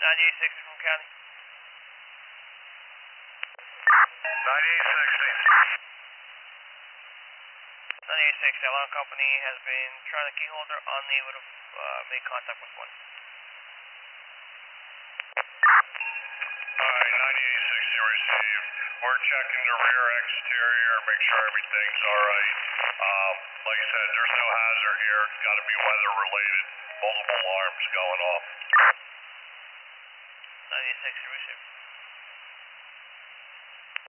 9860 from County. 9860. 9860, alarm company has been trying the key holder, unable to make contact with one. Alright, 9860 received. We're checking the rear exterior, make sure everything's alright. Like I said, there's no hazard here. It's got to be weather related. Multiple alarms going off. 9860 received.